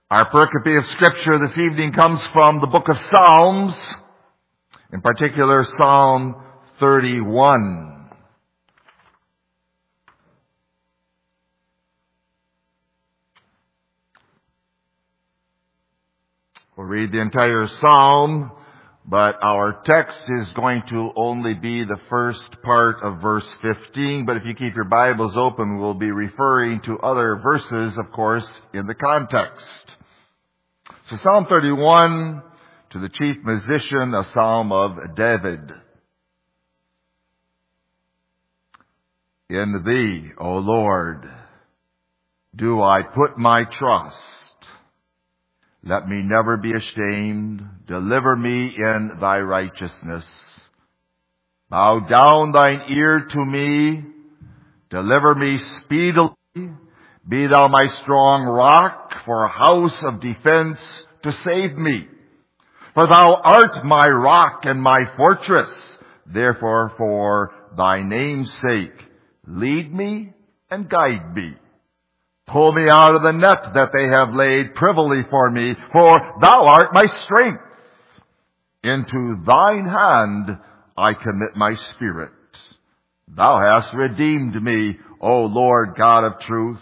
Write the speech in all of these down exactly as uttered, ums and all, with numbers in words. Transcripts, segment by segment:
Our pericope of Scripture this evening comes from the book of Psalms, in particular Psalm thirty-one. We'll read the entire psalm, but our text is going to only be the first part of verse fifteen. But if you keep your Bibles open, we'll be referring to other verses, of course, in the context. So Psalm thirty-one, to the chief musician, a psalm of David. In Thee, O Lord, do I put my trust. Let me never be ashamed. Deliver me in Thy righteousness. Bow down Thine ear to me. Deliver me speedily. Be Thou my strong rock for a house of defense to save me. For Thou art my rock and my fortress. Therefore, for Thy name's sake, lead me and guide me. Pull me out of the net that they have laid privily for me, for Thou art my strength. Into Thine hand I commit my spirit. Thou hast redeemed me, O Lord God of truth.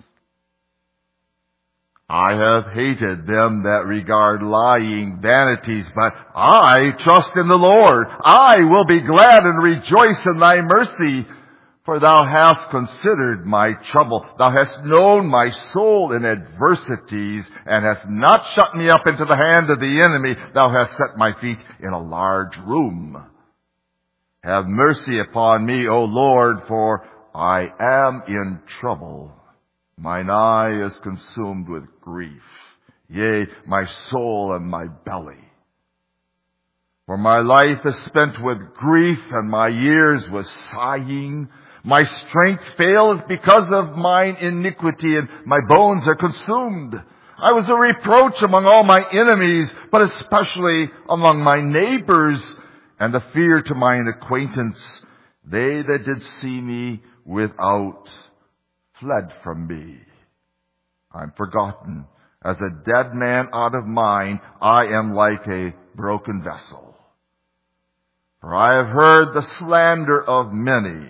I have hated them that regard lying vanities, but I trust in the Lord. I will be glad and rejoice in Thy mercy. For Thou hast considered my trouble. Thou hast known my soul in adversities, and hast not shut me up into the hand of the enemy. Thou hast set my feet in a large room. Have mercy upon me, O Lord, for I am in trouble. Mine eye is consumed with grief, yea, my soul and my belly. For my life is spent with grief, and my years with sighing. My strength faileth because of mine iniquity, and my bones are consumed. I was a reproach among all my enemies, but especially among my neighbors, and a fear to mine acquaintance. They that did see me without fled from me. I'm forgotten. As a dead man out of mind, I am like a broken vessel. For I have heard the slander of many.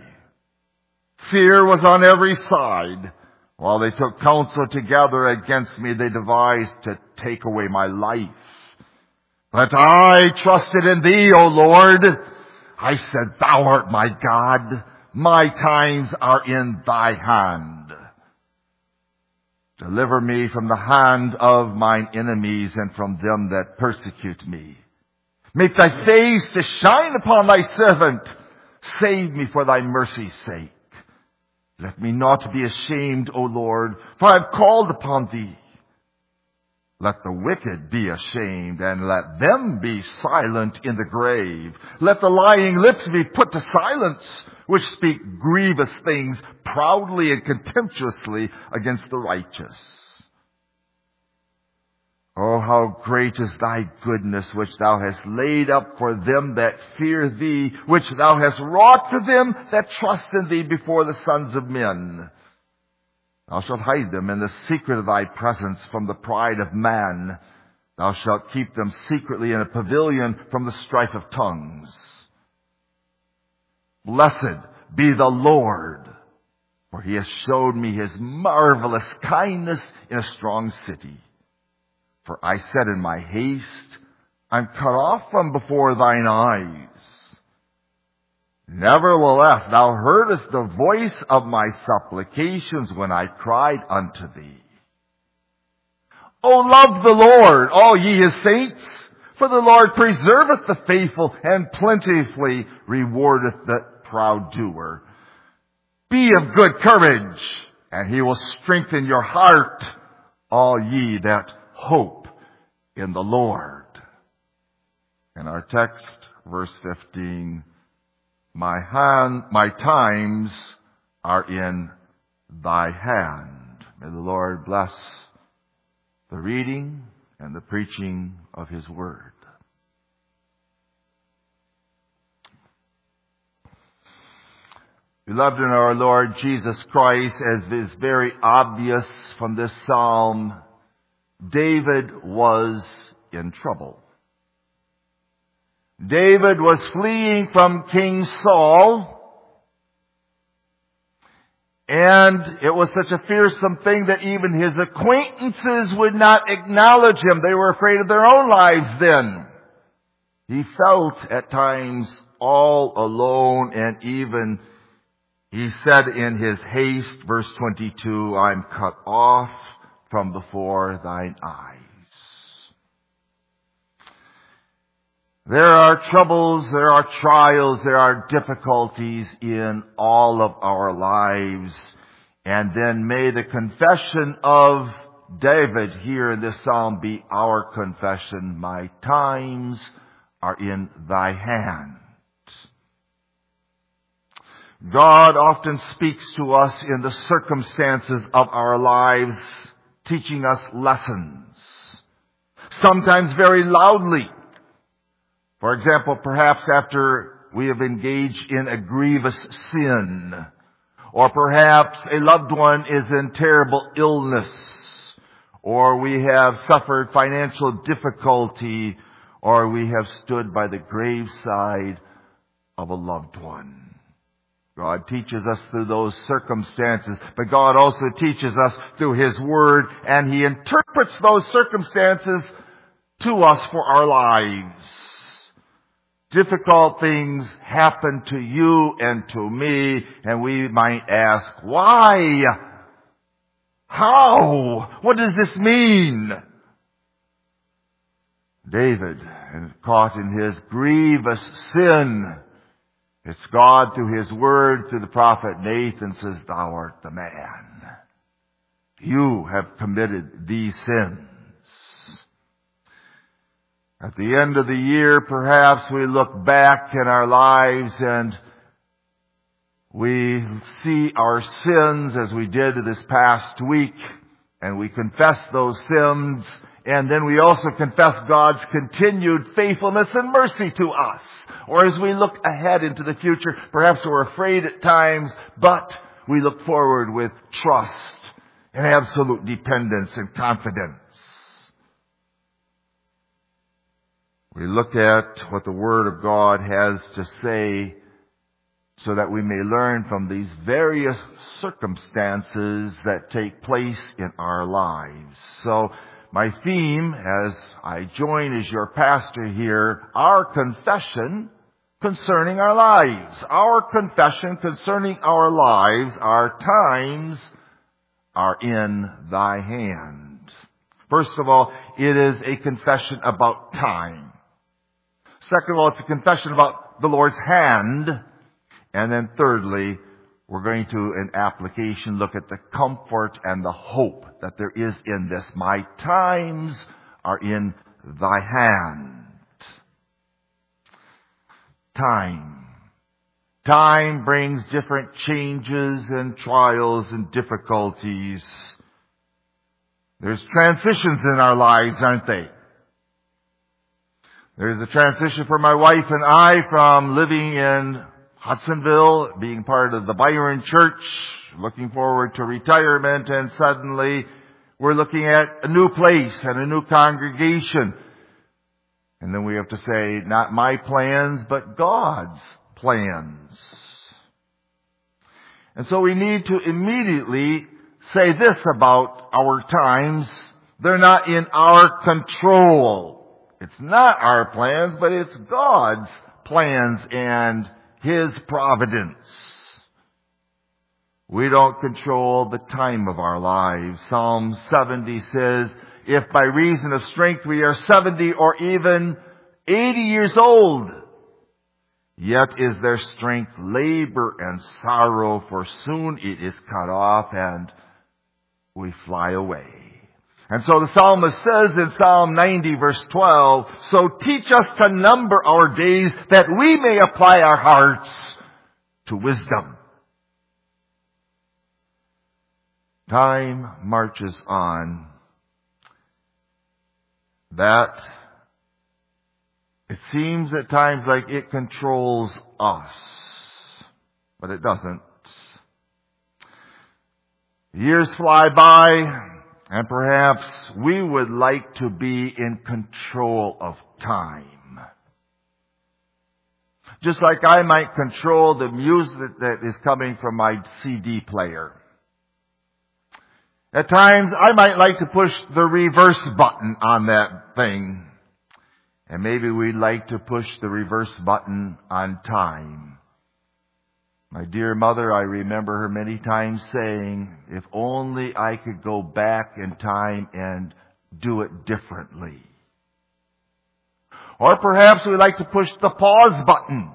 Fear was on every side. While they took counsel together against me, they devised to take away my life. But I trusted in Thee, O Lord. I said, Thou art my God. My times are in Thy hand. Deliver me from the hand of mine enemies and from them that persecute me. Make Thy face to shine upon Thy servant. Save me for Thy mercy's sake. Let me not be ashamed, O Lord, for I have called upon Thee. Let the wicked be ashamed, and let them be silent in the grave. Let the lying lips be put to silence, which speak grievous things proudly and contemptuously against the righteous. Oh, how great is Thy goodness, which Thou hast laid up for them that fear Thee, which Thou hast wrought for them that trust in Thee before the sons of men. Thou shalt hide them in the secret of Thy presence from the pride of man. Thou shalt keep them secretly in a pavilion from the strife of tongues. Blessed be the Lord, for He has showed me His marvelous kindness in a strong city. For I said in my haste, I'm cut off from before Thine eyes. Nevertheless, Thou heardest the voice of my supplications when I cried unto Thee. O love the Lord, all ye His saints, for the Lord preserveth the faithful and plentifully rewardeth the proud doer. Be of good courage, and He will strengthen your heart, all ye that hope in the Lord. In our text, verse fifteen, my hand, my times are in Thy hand. May the Lord bless the reading and the preaching of His word. Beloved in our Lord Jesus Christ, as is very obvious from this psalm, David was in trouble. David was fleeing from King Saul, and it was such a fearsome thing that even his acquaintances would not acknowledge him. They were afraid of their own lives then. He felt at times all alone, and even he said in his haste, verse twenty-two, I'm cut off from before thine eyes. There are troubles, there are trials, there are difficulties in all of our lives. And then may the confession of David here in this psalm be our confession. My times are in thy hand. God often speaks to us in the circumstances of our lives, teaching us lessons. Sometimes very loudly. For example, perhaps after we have engaged in a grievous sin, or perhaps a loved one is in terrible illness, or we have suffered financial difficulty, or we have stood by the graveside of a loved one. God teaches us through those circumstances, but God also teaches us through His Word, and He interprets those circumstances to us for our lives. Difficult things happen to you and to me, and we might ask, why? How? What does this mean? David, caught in his grievous sin, it's God through His Word, through the prophet Nathan, says, thou art the man. You have committed these sins. At the end of the year, perhaps we look back in our lives and we see our sins as we did this past week, and we confess those sins, and then we also confess God's continued faithfulness and mercy to us. Or as we look ahead into the future, perhaps we're afraid at times, but we look forward with trust and absolute dependence and confidence. We look at what the Word of God has to say so that we may learn from these various circumstances that take place in our lives. So my theme, as I join as your pastor here, our confession concerning our lives. Our confession concerning our lives, our times are in thy hand. First of all, it is a confession about time. Second of all, it's a confession about the Lord's hand. And then thirdly, we're going to, in application, look at the comfort and the hope that there is in this. My times are in thy hand. Time. Time brings different changes and trials and difficulties. There's transitions in our lives, aren't they? There's a transition for my wife and I from living in Hudsonville, being part of the Byron Church, looking forward to retirement, and suddenly we're looking at a new place and a new congregation. And then we have to say, not my plans, but God's plans. And so we need to immediately say this about our times. They're not in our control. It's not our plans, but it's God's plans and His providence. We don't control the time of our lives. Psalm seventy says, if by reason of strength we are seventy or even eighty years old, yet is their strength labor and sorrow, for soon it is cut off and we fly away. And so the psalmist says in Psalm ninety verse twelve, so teach us to number our days that we may apply our hearts to wisdom. Time marches on. That, it seems at times like it controls us, but it doesn't. Years fly by, And perhaps we would like to be in control of time. Just like I might control the music that is coming from my C D player. At times, I might like to push the reverse button on that thing. And maybe we'd like to push the reverse button on time. My dear mother, I remember her many times saying, if only I could go back in time and do it differently. Or perhaps we like to push the pause button.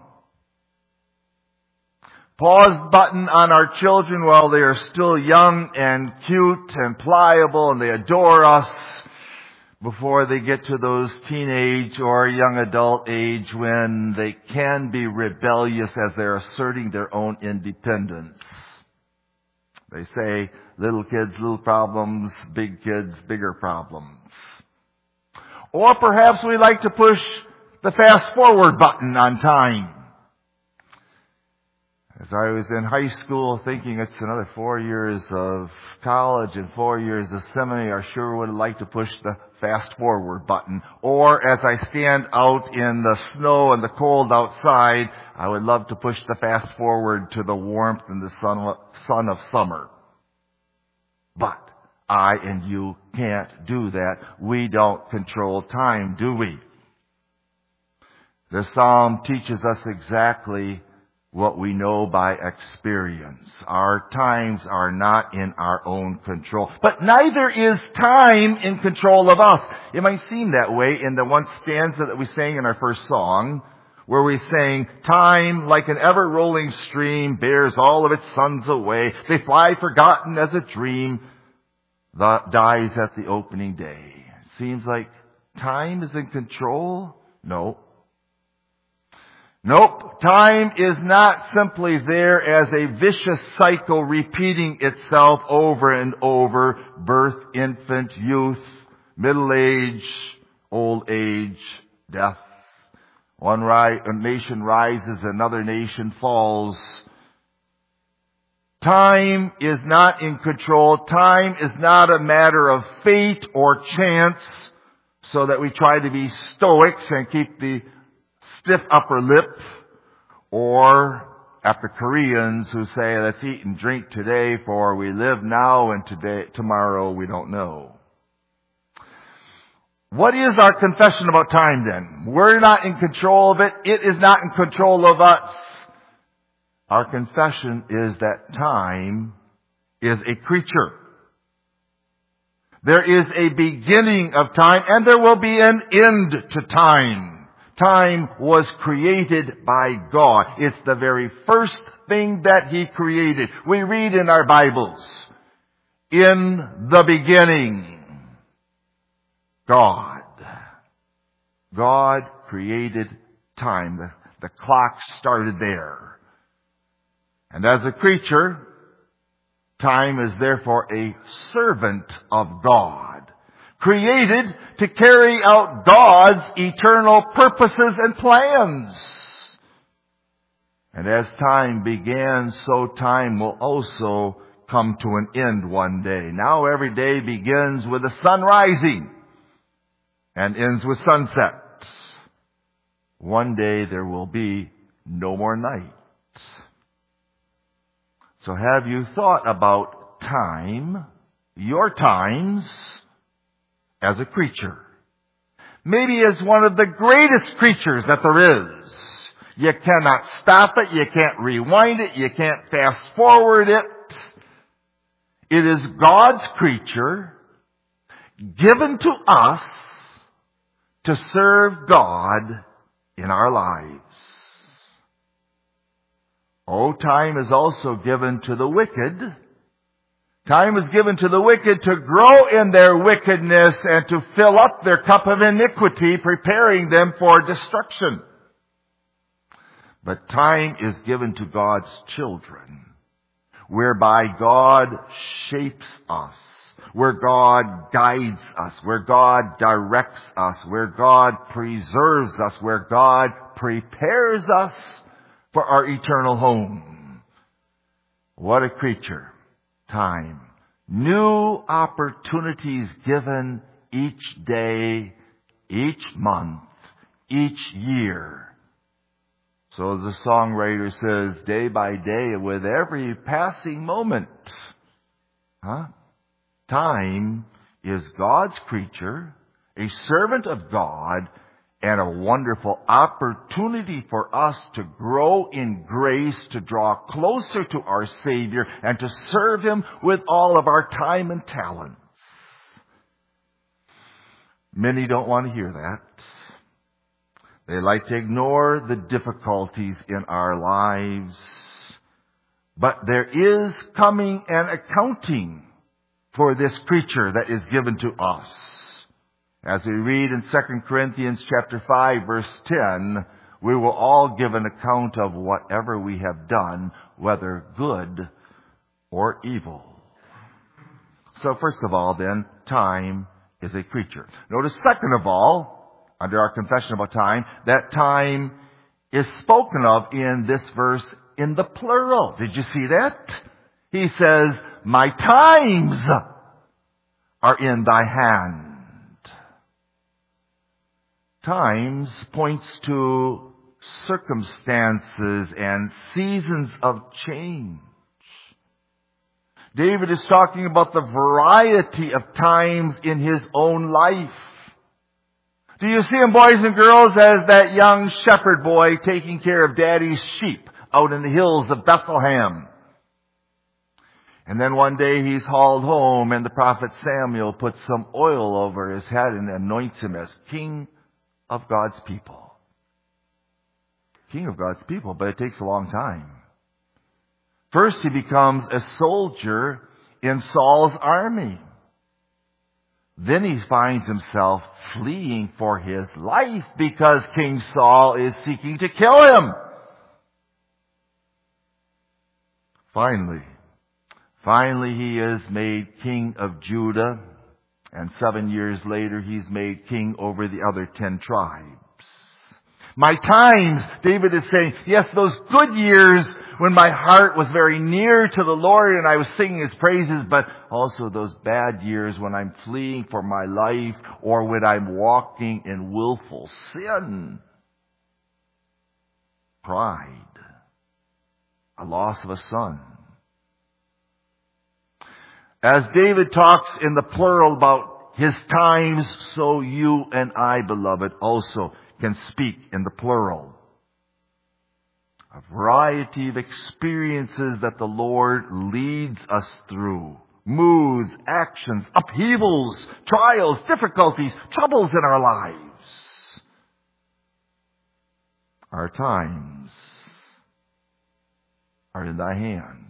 Pause button on our children while they are still young and cute and pliable and they adore us, before they get to those teenage or young adult age when they can be rebellious as they're asserting their own independence. They say, little kids, little problems, big kids, bigger problems. Or perhaps we like to push the fast forward button on time. As I was in high school thinking it's another four years of college and four years of seminary, I sure would have liked to push the fast forward button. Or as I stand out in the snow and the cold outside, I would love to push the fast forward to the warmth and the sun, sun of summer. But I and you can't do that. We don't control time, do we? The Psalm teaches us exactly what we know by experience. Our times are not in our own control. But neither is time in control of us. It might seem that way in the one stanza that we sang in our first song, where we sang, time like an ever-rolling stream bears all of its sons away. They fly forgotten as a dream that dies at the opening day. Seems like time is in control? No. Nope. Time is not simply there as a vicious cycle repeating itself over and over. Birth, infant, youth, middle age, old age, death. One ri- a nation rises, another nation falls. Time is not in control. Time is not a matter of fate or chance, so that we try to be stoics and keep the stiff upper lip, or after Koreans who say, let's eat and drink today, for we live now and today, tomorrow we don't know. What is our confession about time then? We're not in control of it. It is not in control of us. Our confession is that time is a creature. There is a beginning of time and there will be an end to time. Time was created by God. It's the very first thing that He created. We read in our Bibles, in the beginning, God. God created time. The, the clock started there. And as a creature, time is therefore a servant of God, created to carry out God's eternal purposes and plans. And as time began, so time will also come to an end one day. Now every day begins with the sun rising and ends with sunset. One day there will be no more night. So have you thought about time, your times, as a creature? Maybe as one of the greatest creatures that there is. You cannot stop it, you can't rewind it, you can't fast forward it. It is God's creature, given to us to serve God in our lives. Oh, time is also given to the wicked. Time is given to the wicked to grow in their wickedness and to fill up their cup of iniquity, preparing them for destruction. But time is given to God's children, whereby God shapes us, where God guides us, where God directs us, where God preserves us, where God prepares us for our eternal home. What a creature, time. New opportunities given each day, each month, each year. So as the songwriter says, day by day, with every passing moment. Huh? Time is God's creature, a servant of God, and a wonderful opportunity for us to grow in grace, to draw closer to our Savior, and to serve Him with all of our time and talents. Many don't want to hear that. They like to ignore the difficulties in our lives. But there is coming an accounting for this creature that is given to us. As we read in Second Corinthians chapter five, verse ten, we will all give an account of whatever we have done, whether good or evil. So first of all, then, time is a creature. Notice, second of all, under our confession about time, that time is spoken of in this verse in the plural. Did you see that? He says, my times are in thy hand. Times points to circumstances and seasons of change. David is talking about the variety of times in his own life. Do you see him, boys and girls, as that young shepherd boy taking care of daddy's sheep out in the hills of Bethlehem? And then one day he's hauled home and the prophet Samuel puts some oil over his head and anoints him as king of God's people. King of God's people, but it takes a long time. First he becomes a soldier in Saul's army. Then he finds himself fleeing for his life because King Saul is seeking to kill him. Finally, finally he is made king of Judah. And seven years later, he's made king over the other ten tribes. My times, David is saying, yes, those good years when my heart was very near to the Lord and I was singing His praises, but also those bad years when I'm fleeing for my life or when I'm walking in willful sin. Pride. A loss of a son. As David talks in the plural about his times, so you and I, beloved, also can speak in the plural. A variety of experiences that the Lord leads us through. Moods, actions, upheavals, trials, difficulties, troubles in our lives. Our times are in thy hand.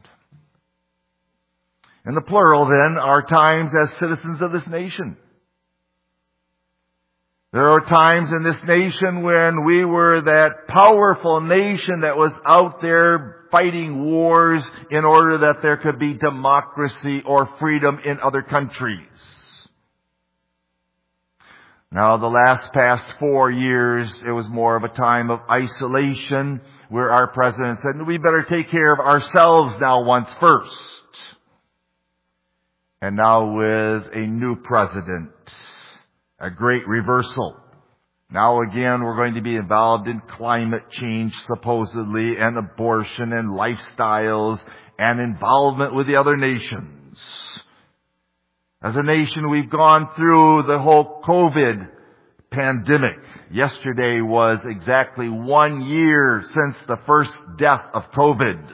In the plural, then, our times as citizens of this nation. There are times in this nation when we were that powerful nation that was out there fighting wars in order that there could be democracy or freedom in other countries. Now, the last past four years, it was more of a time of isolation where our president said, we better take care of ourselves now once first. And now with a new president, a great reversal. Now again, we're going to be involved in climate change, supposedly, and abortion and lifestyles and involvement with the other nations. As a nation, we've gone through the whole COVID pandemic. Yesterday was exactly one year since the first death of COVID.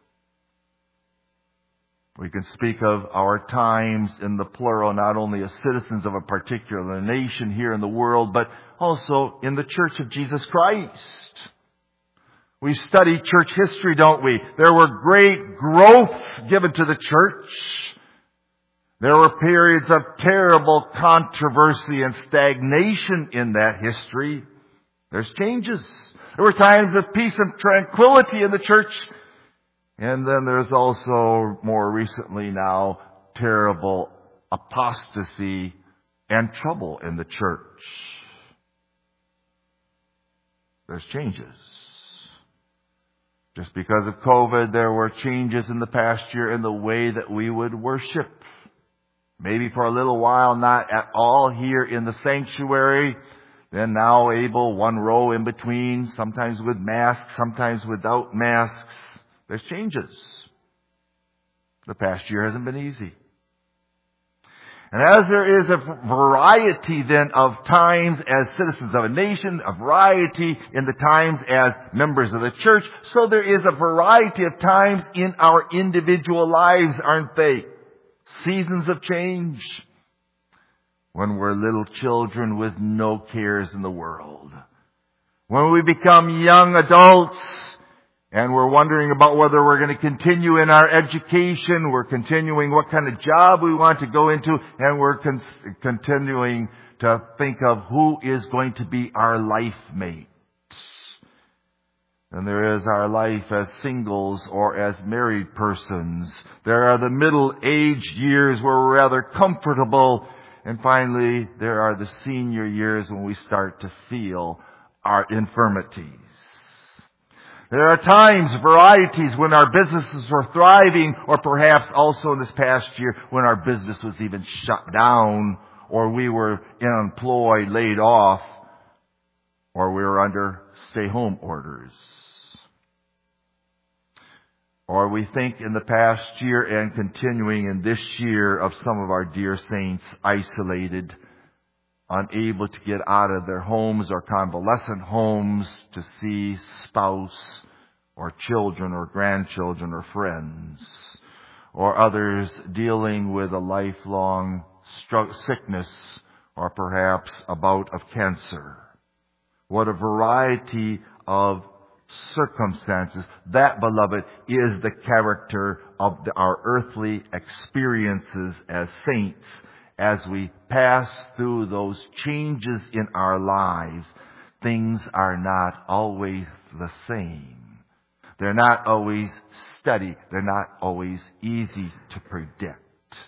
We can speak of our times in the plural, not only as citizens of a particular nation here in the world, but also in the Church of Jesus Christ. We study church history, don't we? There were great growth given to the church. There were periods of terrible controversy and stagnation in that history. There's changes. There were times of peace and tranquility in the church. And then there's also, more recently now, terrible apostasy and trouble in the church. There's changes. Just because of COVID, there were changes in the past year in the way that we would worship. maybe for a little while not at all here in the sanctuary, then now able one row in between, sometimes with masks, sometimes without masks. There's changes. The past year hasn't been easy. And as there is a variety then of times as citizens of a nation, a variety in the times as members of the church, so there is a variety of times in our individual lives, aren't they? Seasons of change. When we're little children with no cares in the world. When we become young adults and we're wondering about whether we're going to continue in our education, we're continuing what kind of job we want to go into, and we're con- continuing to think of who is going to be our life mate. And there is our life as singles or as married persons. There are the middle-aged years where we're rather comfortable. And finally, there are the senior years when we start to feel our infirmities. There are times, varieties, when our businesses were thriving, or perhaps also in this past year when our business was even shut down, or we were unemployed, laid off, or we were under stay-home orders. Or we think in the past year and continuing in this year of some of our dear saints isolated, unable to get out of their homes or convalescent homes to see spouse or children or grandchildren or friends. Or others dealing with a lifelong sickness or perhaps a bout of cancer. What a variety of circumstances. That, beloved, is the character of the, our earthly experiences as saints as we pass through those changes in our lives. Things are not always the same. They're not always steady. They're not always easy to predict.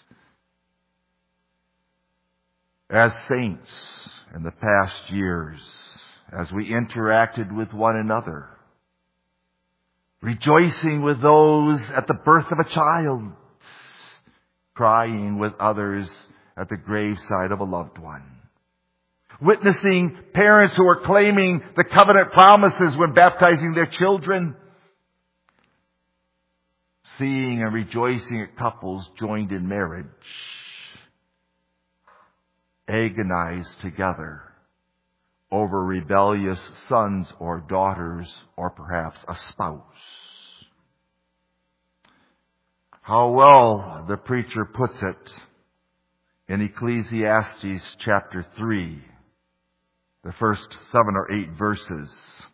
As saints in the past years, as we interacted with one another, rejoicing with those at the birth of a child, crying with others at the graveside of a loved one, witnessing parents who are claiming the covenant promises when baptizing their children, seeing and rejoicing at couples joined in marriage, agonized together over rebellious sons or daughters or perhaps a spouse. How well the preacher puts it in Ecclesiastes chapter three, the first seven or eight verses.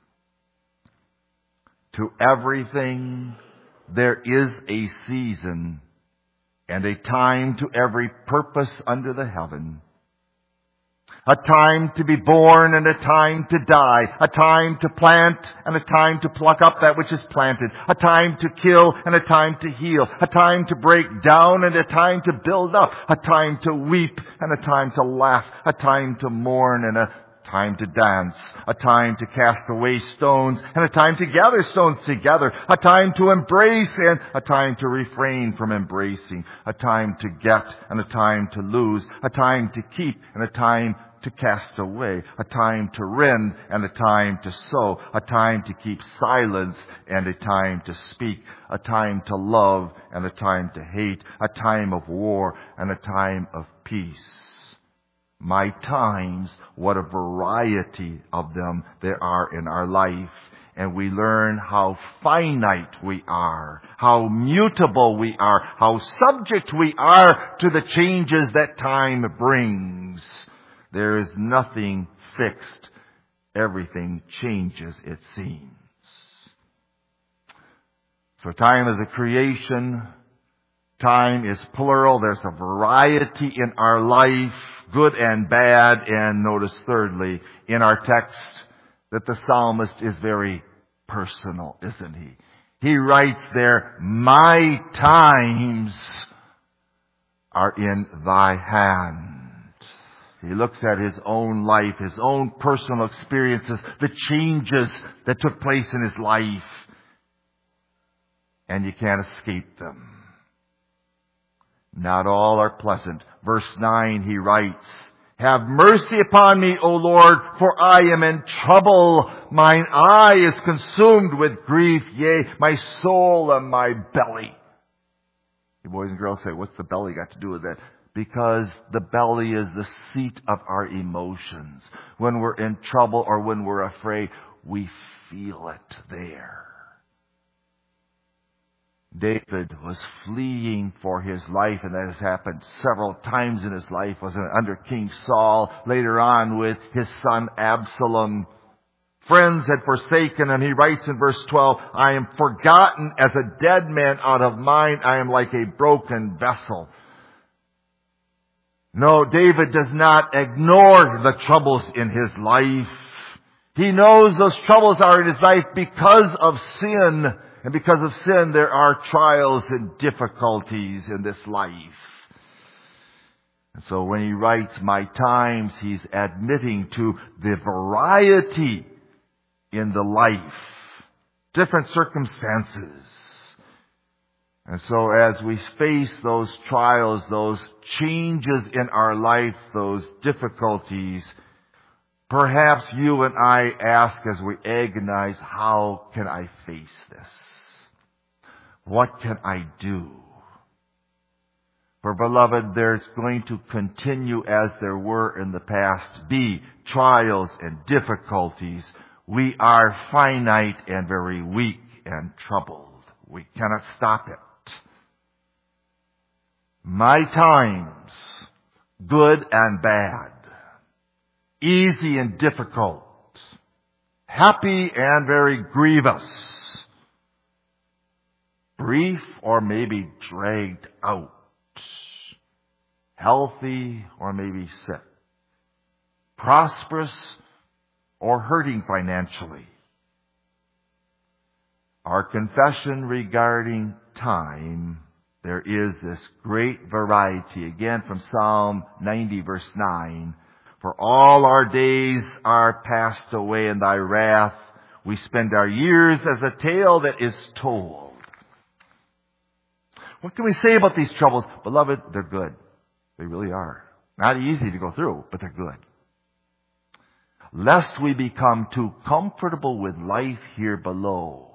To everything there is a season and a time to every purpose under the heaven. A time to be born and a time to die. A time to plant and a time to pluck up that which is planted. A time to kill and a time to heal. A time to break down and a time to build up. A time to weep and a time to laugh. A time to mourn and a time to dance. A time to cast away stones and a time to gather stones together. A time to embrace and a time to refrain from embracing. A time to get and a time to lose. A time to keep and a time to cast away, a time to rend and a time to sow, a time to keep silence and a time to speak, a time to love and a time to hate, a time of war and a time of peace. My times, what a variety of them there are in our life. And we learn how finite we are, how mutable we are, how subject we are to the changes that time brings. There is nothing fixed. Everything changes, it seems. So time is a creation. Time is plural. There's a variety in our life, good and bad. And notice thirdly, in our text, that the psalmist is very personal, isn't he? He writes there, my times are in thy hand. He looks at his own life, his own personal experiences, the changes that took place in his life. And you can't escape them. Not all are pleasant. Verse nine, he writes, have mercy upon me, O Lord, for I am in trouble. Mine eye is consumed with grief, yea, my soul and my belly. You boys and girls say, what's the belly got to do with that? Because the belly is the seat of our emotions. When we're in trouble or when we're afraid, we feel it there. David was fleeing for his life, and that has happened several times in his life. Was under King Saul, later on with his son Absalom. Friends had forsaken him. He writes in verse twelve, I am forgotten as a dead man out of mind. I am like a broken vessel. No, David does not ignore the troubles in his life. He knows those troubles are in his life because of sin. And because of sin, there are trials and difficulties in this life. And so when he writes, my times, he's admitting to the variety in the life, different circumstances. And so as we face those trials, those changes in our life, those difficulties, perhaps you and I ask as we agonize, how can I face this? What can I do? For beloved, there's going to continue as there were in the past be trials and difficulties. We are finite and very weak and troubled. We cannot stop it. My times, good and bad, easy and difficult, happy and very grievous, brief or maybe dragged out, healthy or maybe sick, prosperous or hurting financially. Our confession regarding time, there is this great variety. Again from Psalm ninety verse nine. For all our days are passed away in thy wrath. We spend our years as a tale that is told. What can we say about these troubles? Beloved, they're good. They really are. Not easy to go through, but they're good. Lest we become too comfortable with life here below,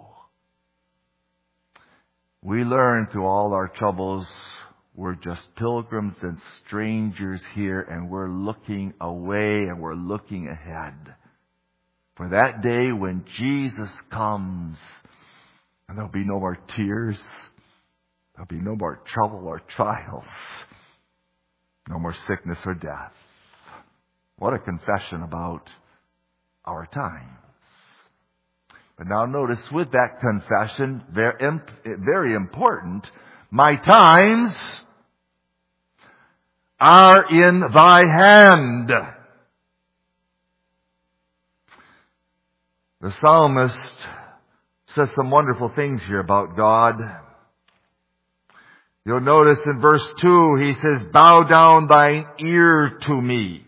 we learn through all our troubles we're just pilgrims and strangers here, and we're looking away and we're looking ahead for that day when Jesus comes, and there'll be no more tears, there'll be no more trouble or trials, no more sickness or death. What a confession about our times. But now notice with that confession, very important, my times are in thy hand. The psalmist says some wonderful things here about God. You'll notice in verse two, he says, bow down thine ear to me.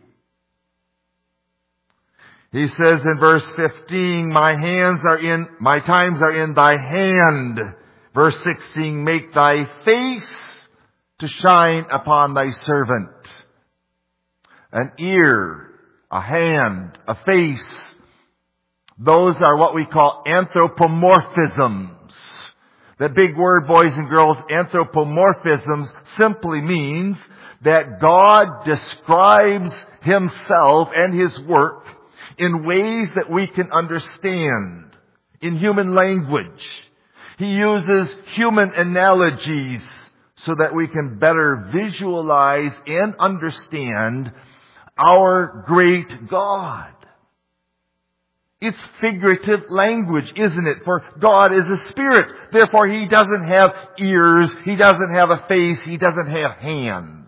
He says in verse fifteen, my hands are in, my times are in thy hand. Verse sixteen, make thy face to shine upon thy servant. An ear, a hand, a face. Those are what we call anthropomorphisms. The big word, boys and girls, anthropomorphisms simply means that God describes himself and his work in ways that we can understand, in human language. He uses human analogies so that we can better visualize and understand our great God. It's figurative language, isn't it? For God is a spirit. Therefore, he doesn't have ears, he doesn't have a face, he doesn't have hands.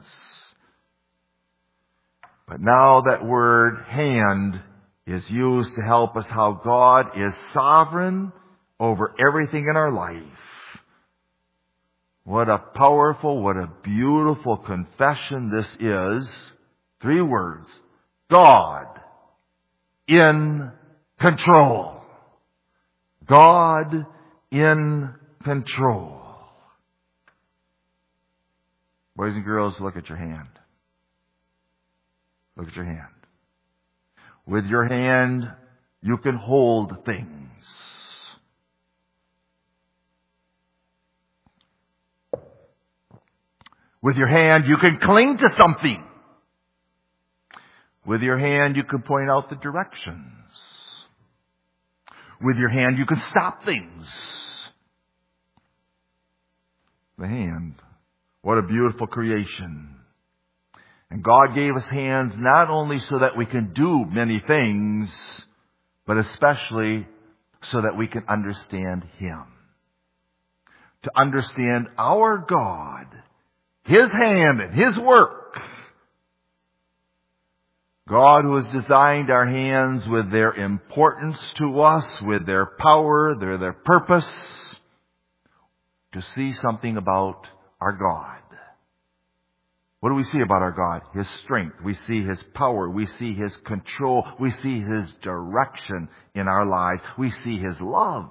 But now that word hand is used to help us how God is sovereign over everything in our life. What a powerful, what a beautiful confession this is. Three words. God in control. God in control. Boys and girls, look at your hand. Look at your hand. With your hand, you can hold things. With your hand, you can cling to something. With your hand, you can point out the directions. With your hand, you can stop things. The hand. What a beautiful creation. And God gave us hands not only so that we can do many things, but especially so that we can understand Him. To understand our God, His hand and His work. God who has designed our hands with their importance to us, with their power, their, their purpose, to see something about our God. What do we see about our God? His strength. We see His power. We see His control. We see His direction in our lives. We see His love.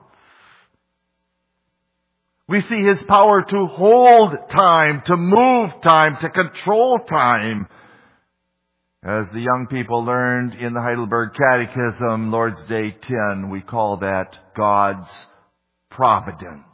We see His power to hold time, to move time, to control time. As the young people learned in the Heidelberg Catechism, Lord's Day ten, we call that God's providence.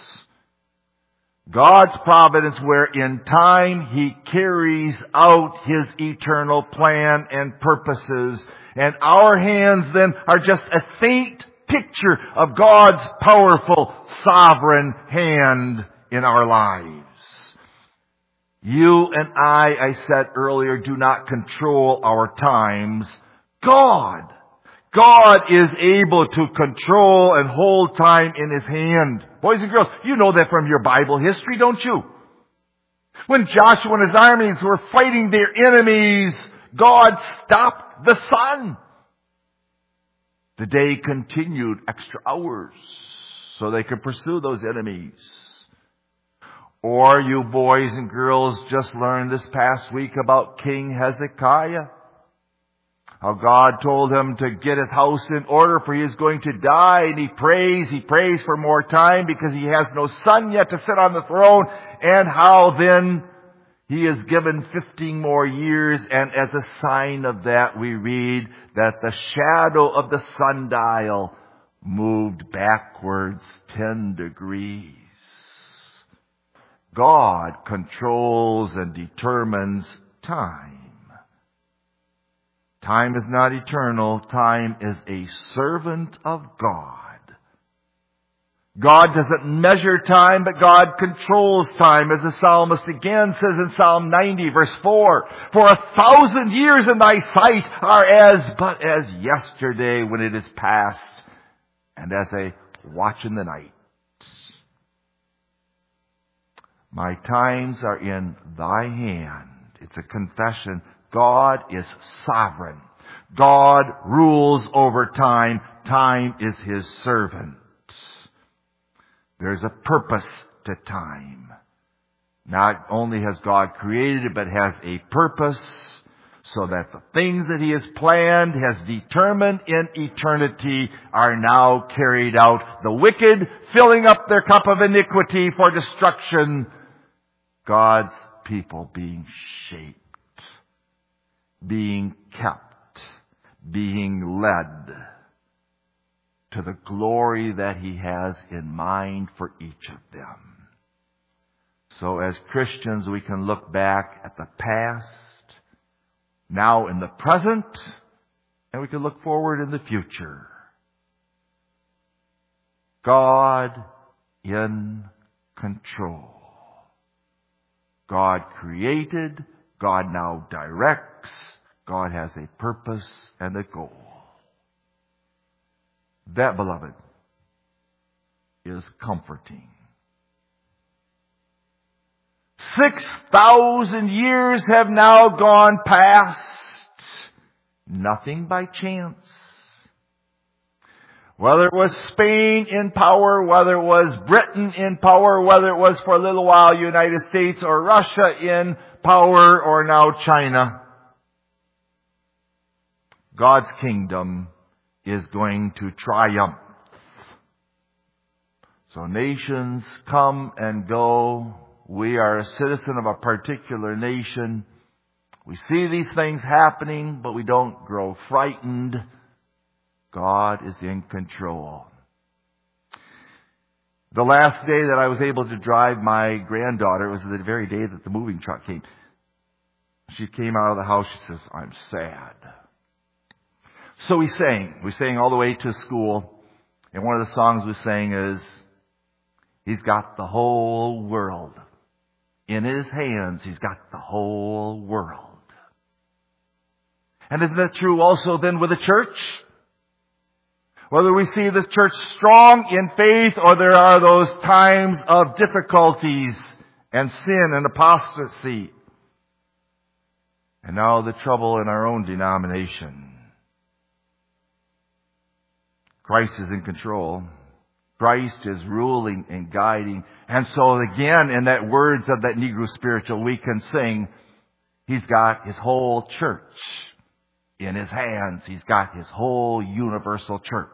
God's providence, where in time He carries out His eternal plan and purposes. And our hands then are just a faint picture of God's powerful, sovereign hand in our lives. You and I, I said earlier, do not control our times. God. God is able to control and hold time in His hand. Boys and girls, you know that from your Bible history, don't you? When Joshua and his armies were fighting their enemies, God stopped the sun. The day continued extra hours so they could pursue those enemies. Or you boys and girls just learned this past week about King Hezekiah. How God told him to get his house in order for he is going to die. And he prays, he prays for more time because he has no son yet to sit on the throne. And how then he is given fifteen more years. And as a sign of that, we read that the shadow of the sundial moved backwards ten degrees. God controls and determines time. Time is not eternal. Time is a servant of God. God doesn't measure time, but God controls time. As the psalmist again says in Psalm ninety, verse four, for a thousand years in thy sight are as but as yesterday when it is past, and as a watch in the night. My times are in thy hand. It's a confession. God is sovereign. God rules over time. Time is His servant. There's a purpose to time. Not only has God created it, but has a purpose so that the things that He has planned, has determined in eternity, are now carried out. The wicked filling up their cup of iniquity for destruction. God's people being shaped, being kept, being led to the glory that He has in mind for each of them. So as Christians, we can look back at the past, now in the present, and we can look forward in the future. God in control. God created, God now directs, God has a purpose and a goal. That, beloved, is comforting. Six thousand years have now gone past. Nothing by chance. Whether it was Spain in power, whether it was Britain in power, whether it was for a little while United States or Russia in power, or now China, God's kingdom is going to triumph. So nations come and go. We are a citizen of a particular nation. We see these things happening, but we don't grow frightened. God is in control. The last day that I was able to drive my granddaughter was the very day that the moving truck came. She came out of the house. She says, "I'm sad." So we sang. We sang all the way to school. And one of the songs we sang is, "He's got the whole world in His hands. He's got the whole world." And isn't that true also then with the church? Whether we see the church strong in faith or there are those times of difficulties and sin and apostasy. And now the trouble in our own denomination. Christ is in control. Christ is ruling and guiding. And so again, in that words of that Negro spiritual, we can sing, He's got His whole church in His hands. He's got His whole universal church.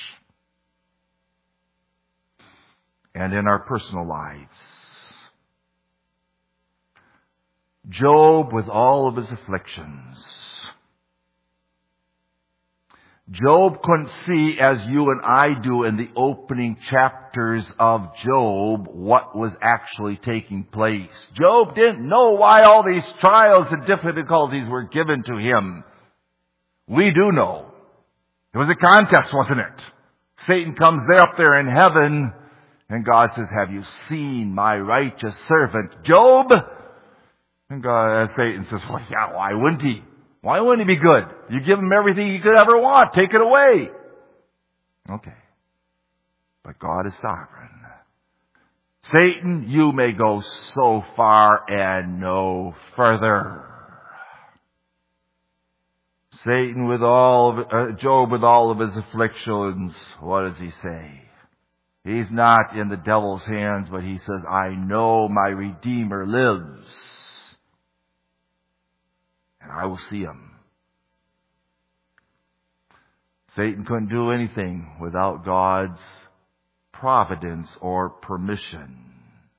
And in our personal lives, Job with all of his afflictions. Job couldn't see, as you and I do in the opening chapters of Job, what was actually taking place. Job didn't know why all these trials and difficulties were given to him. We do know. It was a contest, wasn't it? Satan comes there up there in heaven, and God says, "Have you seen my righteous servant Job?" And God, Satan says, "Well, yeah, why wouldn't he? Why wouldn't he be good? You give him everything he could ever want. Take it away." Okay. But God is sovereign. Satan, you may go so far and no further. Satan with all of, uh, Job with all of his afflictions, what does he say? He's not in the devil's hands, but he says, "I know my Redeemer lives, and I will see Him." Satan couldn't do anything without God's providence or permission.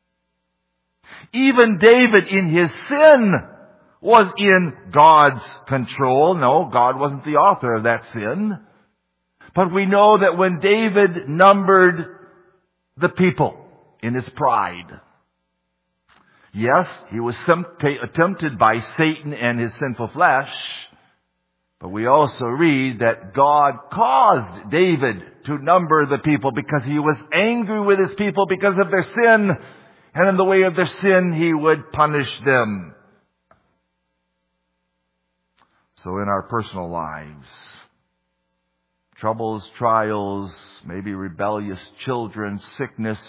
Even David in his sin was in God's control. No, God wasn't the author of that sin. But we know that when David numbered the people in his pride, yes, he was tempted by Satan and his sinful flesh, but we also read that God caused David to number the people because He was angry with His people because of their sin, and in the way of their sin He would punish them. So in our personal lives, troubles, trials, maybe rebellious children, sickness,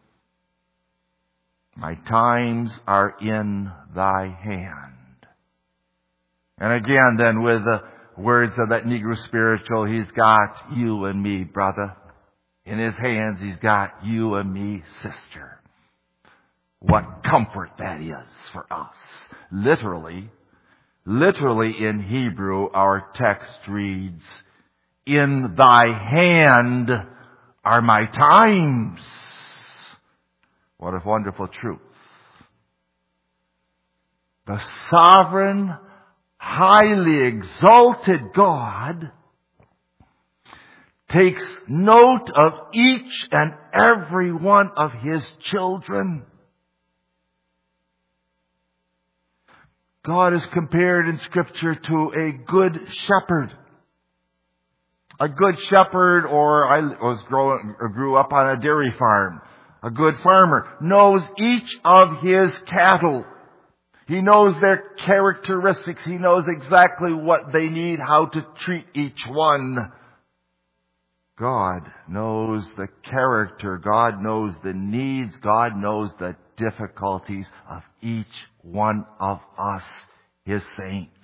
my times are in Thy hand. And again then with the words of that Negro spiritual, He's got you and me, brother. In His hands He's got you and me, sister. What comfort that is for us. Literally, literally in Hebrew our text reads, "In Thy hand are my times." What a wonderful truth. The sovereign, highly exalted God takes note of each and every one of His children. God is compared in Scripture to a good shepherd. A good shepherd, or I was growing, or grew up on a dairy farm. A good farmer knows each of his cattle. He knows their characteristics. He knows exactly what they need, how to treat each one. God knows the character. God knows the needs. God knows the difficulties of each one of us, His saints.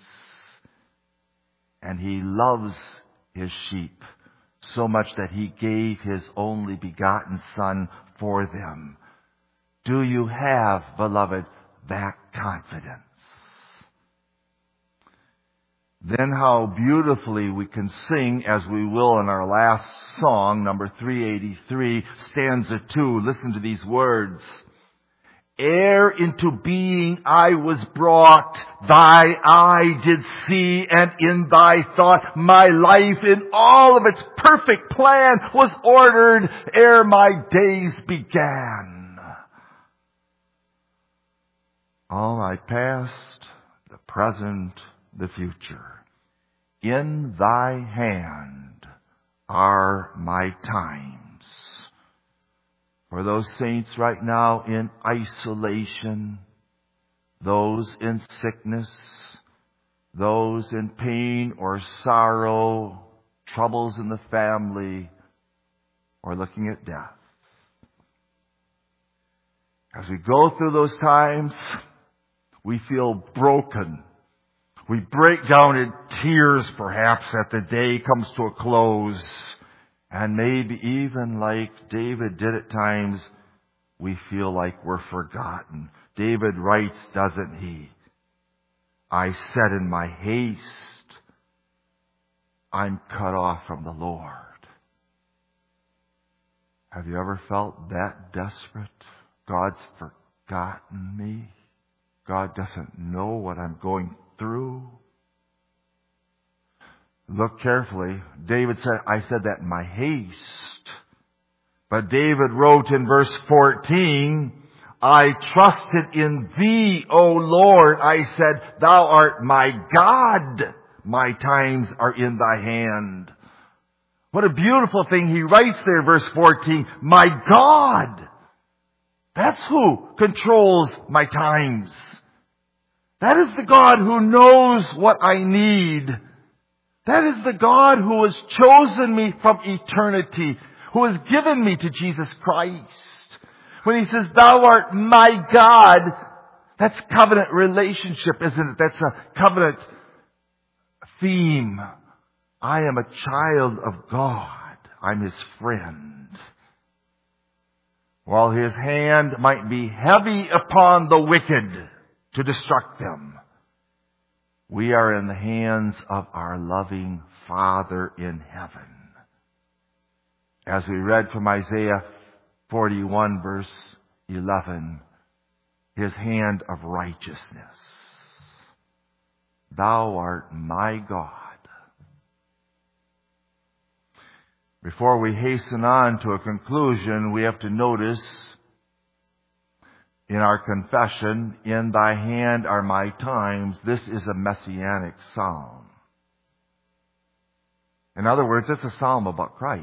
And He loves His sheep so much that He gave His only begotten Son for them. Do you have, beloved, that confidence? Then how beautifully we can sing, as we will in our last song, number three eighty-three, stanza two. Listen to these words. ere into being I was brought, thy eye did see, and in thy thought my life in all of its perfect plan was ordered ere my days began. All my past, the present, the future, in thy hand are my times. For those saints right now in isolation, those in sickness, those in pain or sorrow, troubles in the family, or looking at death. As we go through those times, we feel broken. We break down in tears perhaps as the day comes to a close. And maybe even like David did at times, we feel like we're forgotten. David writes, doesn't he? I said in my haste, I'm cut off from the Lord. Have you ever felt that desperate? God's forgotten me. God doesn't know what I'm going through. Look carefully. David said, I said that in my haste. But David wrote in verse fourteen, I trusted in thee, O Lord. I said, thou art my God. My times are in thy hand. What a beautiful thing he writes there, verse fourteen. My God. That's who controls my times. That is the God who knows what I need. That is the God who has chosen me from eternity, who has given me to Jesus Christ. When he says, thou art my God, that's covenant relationship, isn't it? That's a covenant theme. I am a child of God. I'm his friend. While his hand might be heavy upon the wicked to destruct them, we are in the hands of our loving Father in heaven. As we read from Isaiah forty-one verse eleven, his hand of righteousness. Thou art my God. Before we hasten on to a conclusion, we have to notice in our confession, in thy hand are my times, this is a messianic psalm. In other words, it's a psalm about Christ.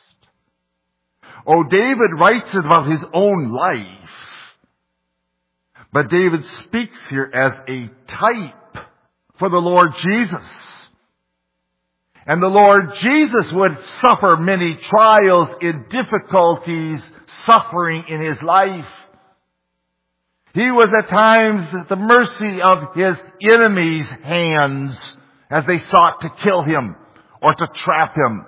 Oh, David writes it about his own life. But David speaks here as a type for the Lord Jesus. And the Lord Jesus would suffer many trials and difficulties, suffering in his life. He was at times at the mercy of his enemies' hands as they sought to kill him or to trap him.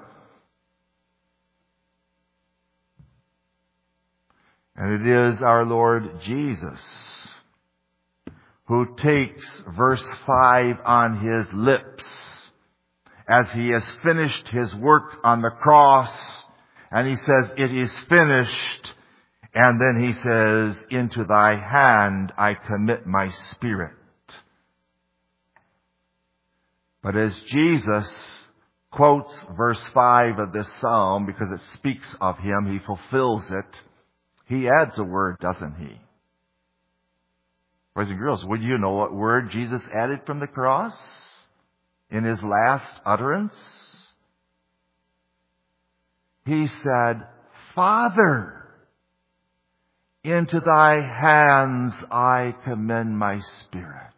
And it is our Lord Jesus who takes verse five on his lips as he has finished his work on the cross, and he says, it is finished. And then he says, into thy hand I commit my spirit. But as Jesus quotes verse five of this psalm, because it speaks of him, he fulfills it, he adds a word, doesn't he? Boys and girls, would you know what word Jesus added from the cross in his last utterance? He said, Father, into thy hands I commend my spirit.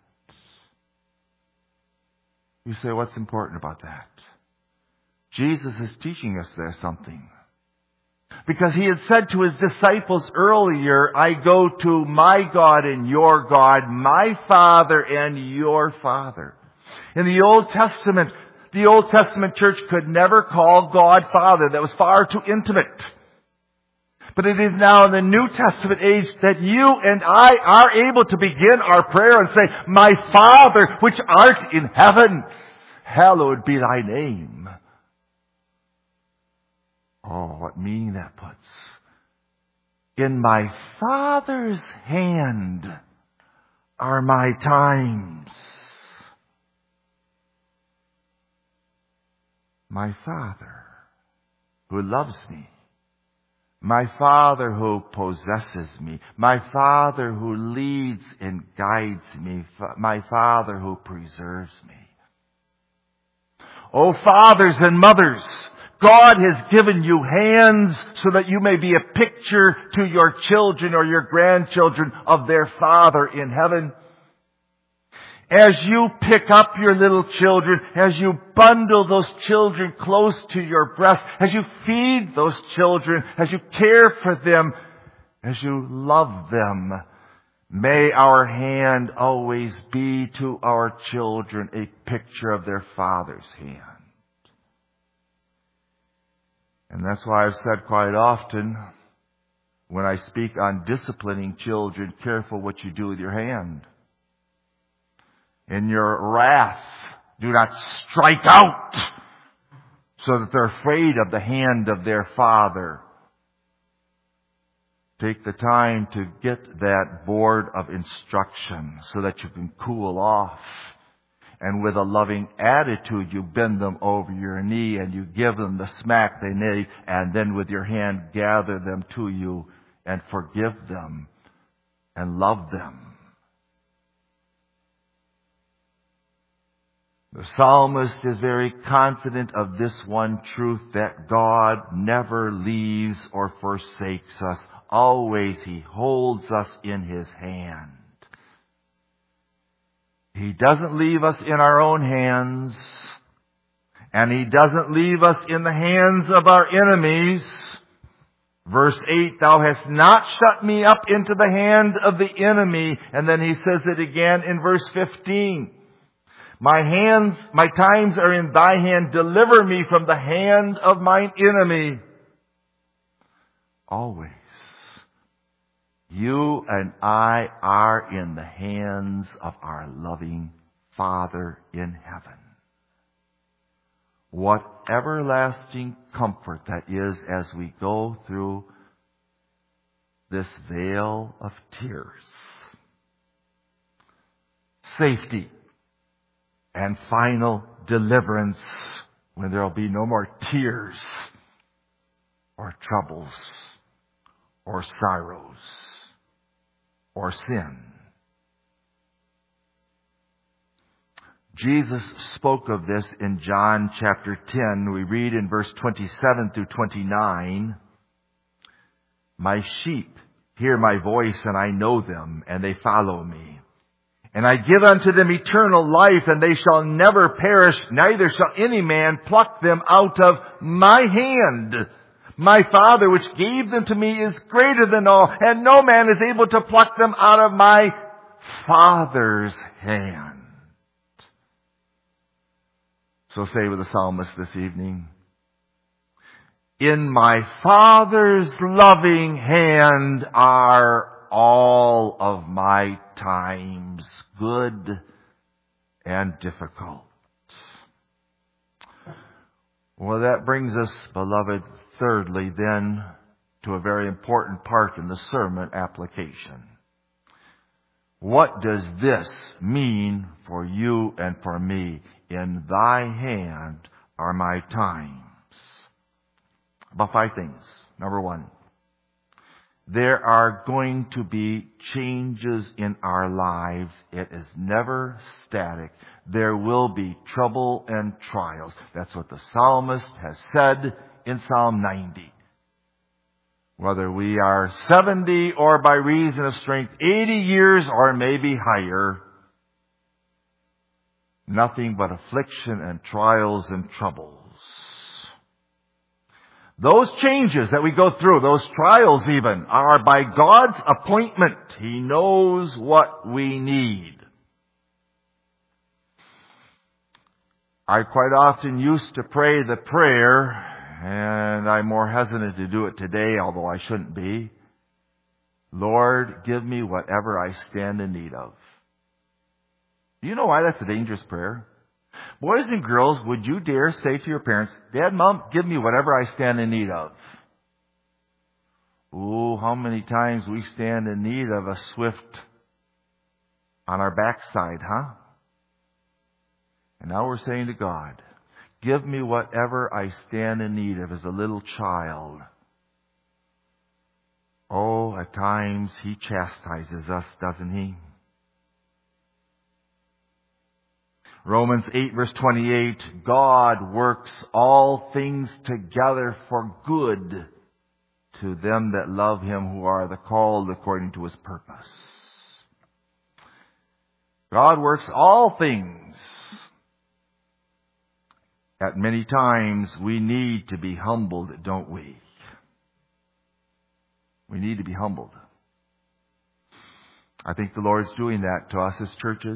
You say, what's important about that? Jesus is teaching us there something. Because he had said to his disciples earlier, I go to my God and your God, my Father and your Father. In the Old Testament, the Old Testament church could never call God Father. That was far too intimate. But it is now in the New Testament age that you and I are able to begin our prayer and say, my Father, which art in heaven, hallowed be thy name. Oh, what meaning that puts. In my Father's hand are my times. My Father who loves me. My Father who possesses me. My Father who leads and guides me. My Father who preserves me. Oh, fathers and mothers, God has given you hands so that you may be a picture to your children or your grandchildren of their Father in heaven. As you pick up your little children, as you bundle those children close to your breast, as you feed those children, as you care for them, as you love them, may our hand always be to our children a picture of their Father's hand. And that's why I've said quite often, when I speak on disciplining children, careful what you do with your hand. In your wrath, do not strike out so that they're afraid of the hand of their father. Take the time to get that board of instruction so that you can cool off. And with a loving attitude, you bend them over your knee and you give them the smack they need. And then with your hand, gather them to you and forgive them and love them. The psalmist is very confident of this one truth, that God never leaves or forsakes us. Always He holds us in His hand. He doesn't leave us in our own hands, and He doesn't leave us in the hands of our enemies. Verse eight, thou hast not shut me up into the hand of the enemy. And then He says it again in verse fifteen. My hands, my times are in thy hand. Deliver me from the hand of mine enemy. Always. You and I are in the hands of our loving Father in heaven. What everlasting comfort that is as we go through this vale of tears. Safety and final deliverance when there will be no more tears or troubles or sorrows or sin. Jesus spoke of this in John chapter ten. We read in verse twenty-seven through twenty-nine, my sheep hear my voice, and I know them, and they follow me. And I give unto them eternal life, and they shall never perish, neither shall any man pluck them out of my hand. My Father which gave them to me is greater than all, and no man is able to pluck them out of my Father's hand. So say with the psalmist this evening, in my Father's loving hand are all of my times, good and difficult. Well, that brings us, beloved, thirdly then, to a very important part in the sermon application. What does this mean for you and for me? In thy hand are my times. About five things. Number one, there are going to be changes in our lives. It is never static. There will be trouble and trials. That's what the psalmist has said in Psalm ninety. Whether we are seventy or by reason of strength, eighty years or maybe higher, nothing but affliction and trials and troubles. Those changes that we go through, those trials even, are by God's appointment. He knows what we need. I quite often used to pray the prayer, and I'm more hesitant to do it today, although I shouldn't be. Lord, give me whatever I stand in need of. Do you know why that's a dangerous prayer? Boys and girls, would you dare say to your parents, Dad, Mom, give me whatever I stand in need of? Oh, how many times we stand in need of a swift on our backside, huh? And now we're saying to God, give me whatever I stand in need of as a little child. Oh, at times He chastises us, doesn't He? Romans eight verse twenty-eight, God works all things together for good to them that love Him, who are the called according to His purpose. God works all things. At many times we need to be humbled, don't we? We need to be humbled. I think the Lord's doing that to us as churches.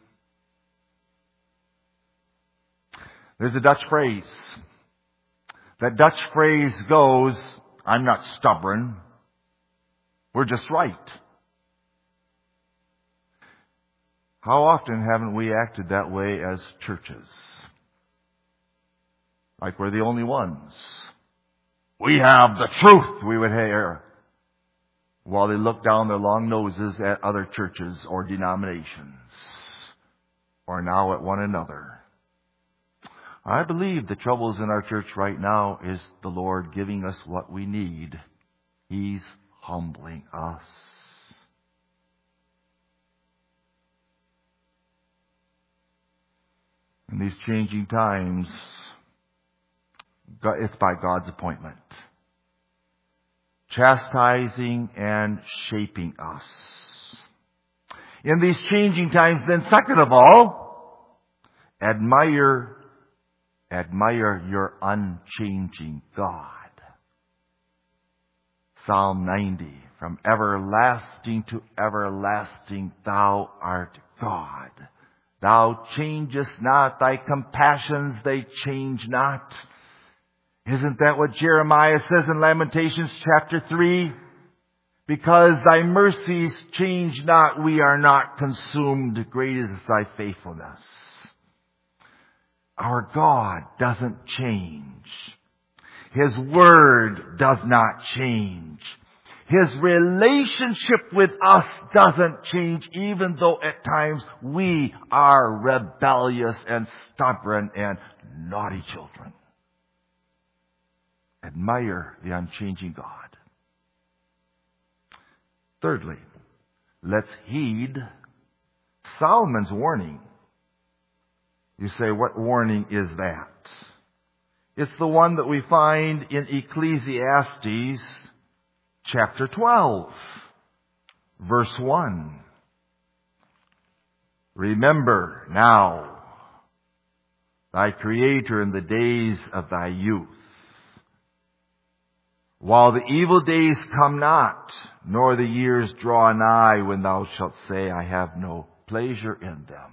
There's a Dutch phrase. That Dutch phrase goes, I'm not stubborn. We're just right. How often haven't we acted that way as churches? Like we're the only ones. We have the truth, we would hear, while they look down their long noses at other churches or denominations, or now at one another. I believe the troubles in our church right now is the Lord giving us what we need. He's humbling us. In these changing times, it's by God's appointment. Chastising and shaping us. In these changing times, then second of all, admire Admire your unchanging God. Psalm ninety, from everlasting to everlasting thou art God. Thou changest not, thy compassions they change not. Isn't that what Jeremiah says in Lamentations chapter three? Because thy mercies change not, we are not consumed. Great is thy faithfulness. Our God doesn't change. His Word does not change. His relationship with us doesn't change, even though at times we are rebellious and stubborn and naughty children. Admire the unchanging God. Thirdly, let's heed Solomon's warning. You say, what warning is that? It's the one that we find in Ecclesiastes chapter twelve, verse one. Remember now thy Creator in the days of thy youth, while the evil days come not, nor the years draw nigh, when thou shalt say, I have no pleasure in them.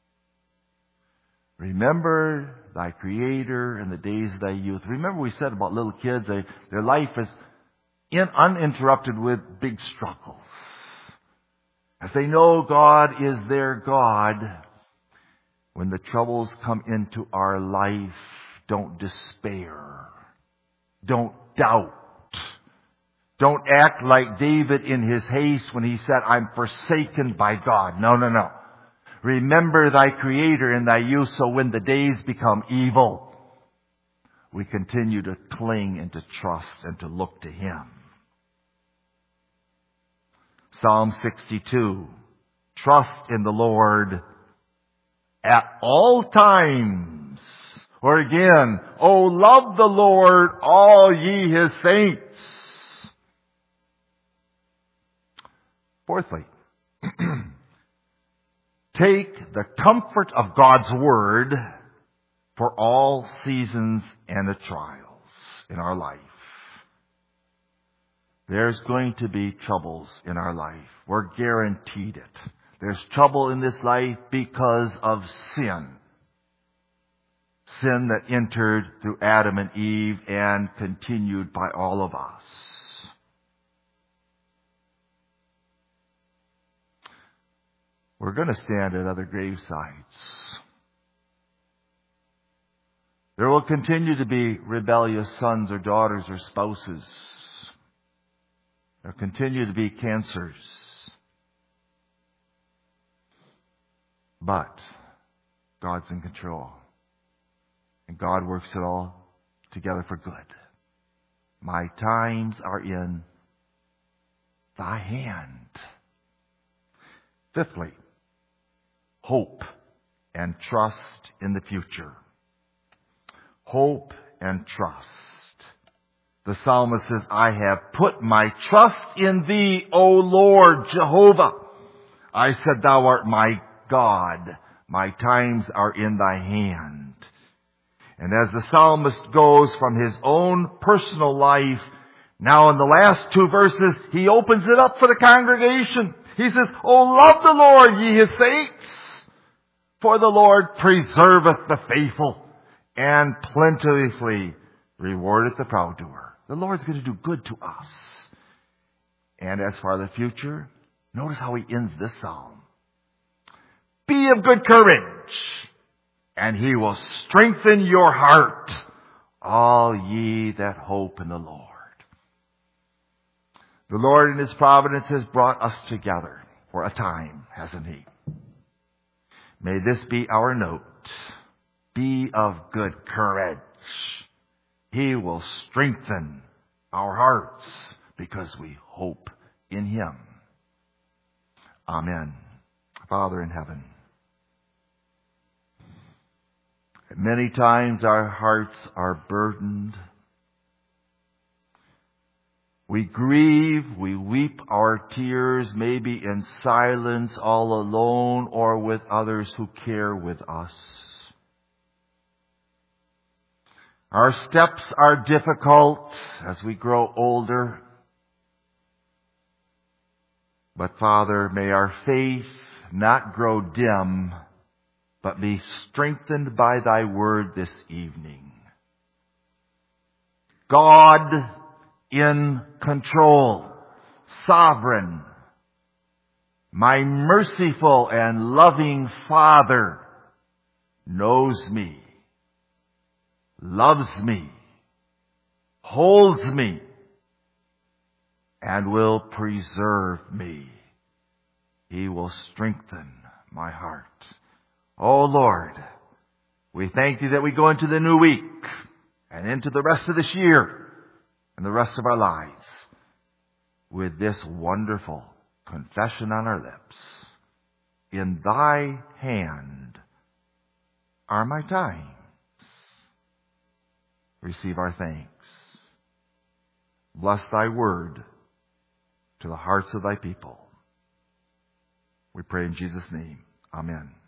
Remember thy Creator in the days of thy youth. Remember we said about little kids, they, their life is in, uninterrupted with big struggles. As they know God is their God, when the troubles come into our life, don't despair. Don't doubt. Don't act like David in his haste when he said, I'm forsaken by God. No, no, no. Remember thy Creator in thy youth, so when the days become evil, we continue to cling and to trust and to look to Him. Psalm sixty-two. Trust in the Lord at all times. Or again, oh, love the Lord, all ye His saints. Fourthly, take the comfort of God's Word for all seasons and the trials in our life. There's going to be troubles in our life. We're guaranteed it. There's trouble in this life because of sin. Sin that entered through Adam and Eve and continued by all of us. We're going to stand at other gravesites. There will continue to be rebellious sons or daughters or spouses. There continue to be cancers. But God's in control. And God works it all together for good. My times are in thy hand. Fifthly, hope and trust in the future. Hope and trust. The psalmist says, I have put my trust in thee, O Lord Jehovah. I said, thou art my God. My times are in thy hand. And as the psalmist goes from his own personal life, now in the last two verses, he opens it up for the congregation. He says, O love the Lord, ye his saints, for the Lord preserveth the faithful, and plentifully rewardeth the proud doer. The Lord's going to do good to us. And as for the future, notice how he ends this psalm. Be of good courage, and he will strengthen your heart, all ye that hope in the Lord. The Lord in his providence has brought us together for a time, hasn't he? May this be our note. Be of good courage. He will strengthen our hearts because we hope in him. Amen. Father in heaven, many times our hearts are burdened. We grieve, we weep our tears, maybe in silence, all alone, or with others who care with us. Our steps are difficult as we grow older. But Father, may our faith not grow dim, but be strengthened by thy word this evening. God in control, sovereign, my merciful and loving Father knows me, loves me, holds me, and will preserve me. He will strengthen my heart. Oh Lord, we thank thee that we go into the new week and into the rest of this year and the rest of our lives with this wonderful confession on our lips. In thy hand are my times. Receive our thanks. Bless thy word to the hearts of thy people. We pray in Jesus' name. Amen.